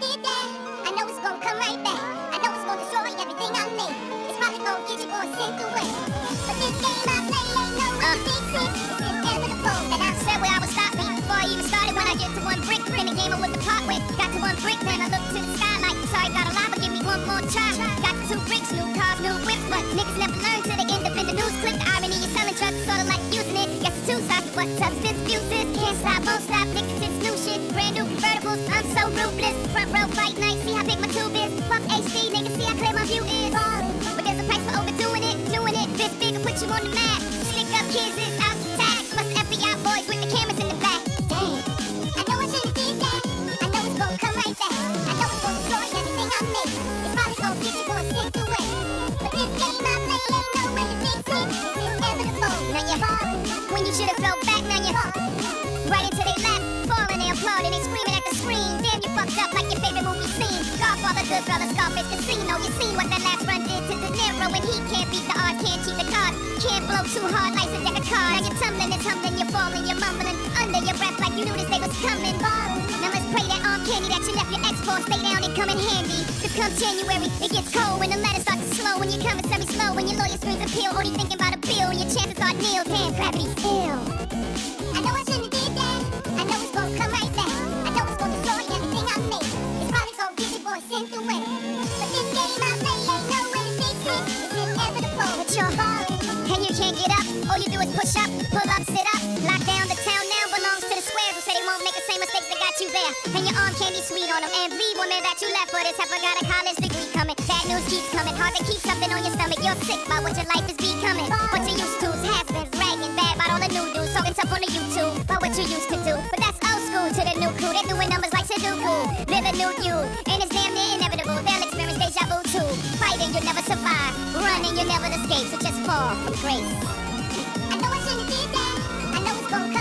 did that. I know it's gonna come right back. I know it's gonna destroy everything I made. It's probably gonna get you boys sent away. But this game I play ain't no way to fix it. It's inevitable. And I said where I would stop me before I even started. When I get to one brick, in the game I would depart with. Got to one brick, then I look to the sky like, sorry, got a lie, but give me one more try. Got to 2 bricks, new cars, new whips, but niggas never learn till they end up in the news clip. The irony is selling drugs, sorta like using it. Guess it's 2 sides to what substance abuse is. Can't stop, won't stop, niggas, it's new shit. Brand new convertibles, I'm so ruthless. Front row, fight night, see how big my tube is. Fuck HD, niggas, see how clear my view is. But there's a price for overdoing it, doing it. This big will put you on the map. Stick up kids is out the tag. Plus FBI boys with the cameras in the back. Damn, I know I should've did that. I know it's gonna come right back. I know it's gonna destroy everything I made. It's probably gonna get you boys sent away. But this game I play ain't no way to fix it. It's inevitable. Now you're hard when you should've fell back. Now you're hard right into their lap, falling, they applaud and they screaming at the screen. Damn, you fucked up like your favorite movie scene. Godfather, good brother, Scarface, Casino. You seen what that last run did to De Niro, and he can't beat the odds, can't cheat the cards, can't blow too hard like a deck of cards. Now you're tumbling and tumbling, you're falling, you're mumbling under your breath like you knew this day was coming. Now let's pray that arm candy that you left your ex for stay down and come in handy. Cause come January, it gets cold when the letters start to slow. When your commissary slow, when your lawyer screams appeal, only thinking about a bill, and your chances are nil. Damn, gravity's ill. I know I shouldn't have did that. I know it's gonna come right back. I know it's gonna destroy everything I made. It's probably gonna get you boys sent away. But this game I play ain't no way to fix it. It's inevitable. But you're falling and you can't get up. All you do is push up, pull up, sit up. Lock down the town now belongs to the squares who say they won't make the same mistakes that got you there. And your arm can't be sweet on them. And leave woman that you left for this heifer got a college degree coming. Bad news keeps coming. Hard to keep something on your stomach. You're sick by what your life is becoming. What you used to's has-beens bragging bad about all the new dudes talking tough on the YouTube about what you used to do. But that's old school to the new crew. They're doing numbers like Sudoku. Live a new you, and it's damn near inevitable. They'll experience deja vu too. Fighting, you'll never survive. Running, you'll never escape. So just fall from grace. I know I shouldn't have did that. I know it's gonna come.